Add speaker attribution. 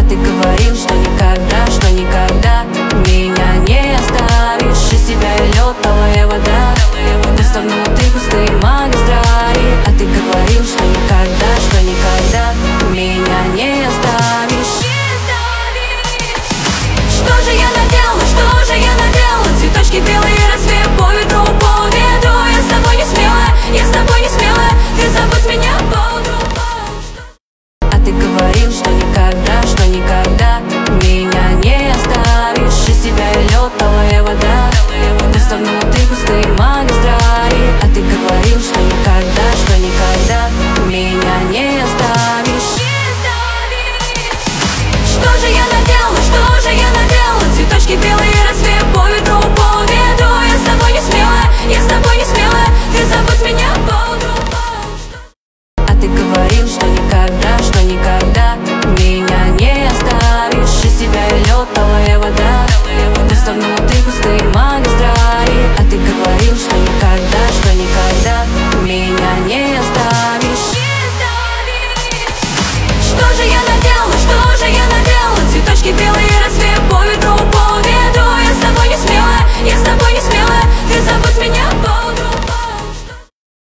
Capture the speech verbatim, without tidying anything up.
Speaker 1: ты говорил, что никогда, что никогда меня не оставишь. Из тебя и лед, талая вода.